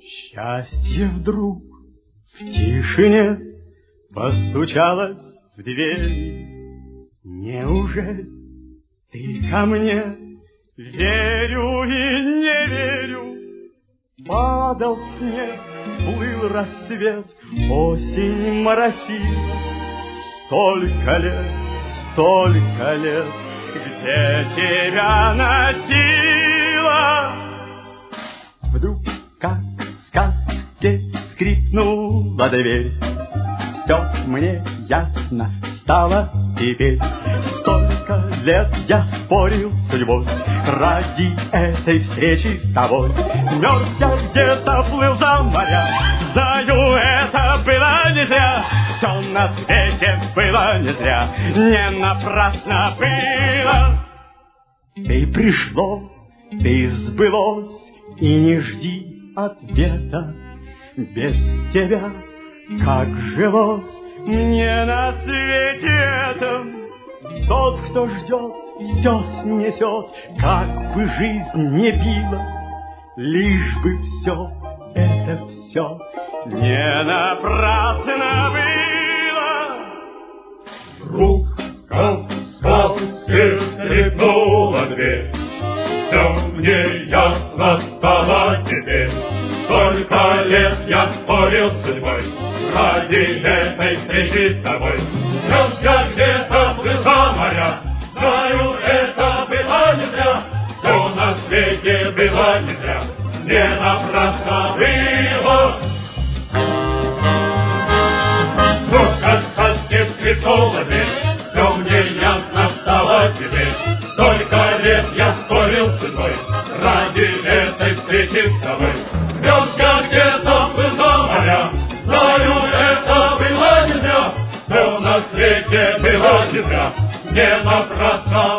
Счастье вдруг в тишине постучалось в дверь. Неужели ты ко мне? Верю и не верю. Падал снег, плыл рассвет, осень моросила. Столько лет, где тебя носила? Вдруг, как в сказке, скрипнула дверь. Все мне ясно стало теперь. Столько лет я спорил с судьбой ради этой встречи с тобой. Мерз я где-то, плыл за моря. Знаю, это было не зря. Все на свете было не зря. Не напрасно было. Ты пришло, ты сбылось, и не жди ответа. Без тебя как жилось мне на свете этом. Тот, кто ждет, слез несет, как бы жизнь не била, лишь бы все, это все не напрасно было. Вдруг, как в сказке, скрипнула дверь. Все мне ясно стало теперь. Столько лет я спорил с судьбой ради этой встречи с тобой. Слез я где-то плыл за моря. Знаю, это было не зря. Все на свете было не зря. Не напрасно было. Вдруг как в сказке скрипнула дверь. Все мне ясно стало теперь. Столько лет я спорил с судьбой ради этой встречи с тобой. Слез я где-то плыл за моря. Знаю, это было не зря. Все на свете было не зря. Не напрасно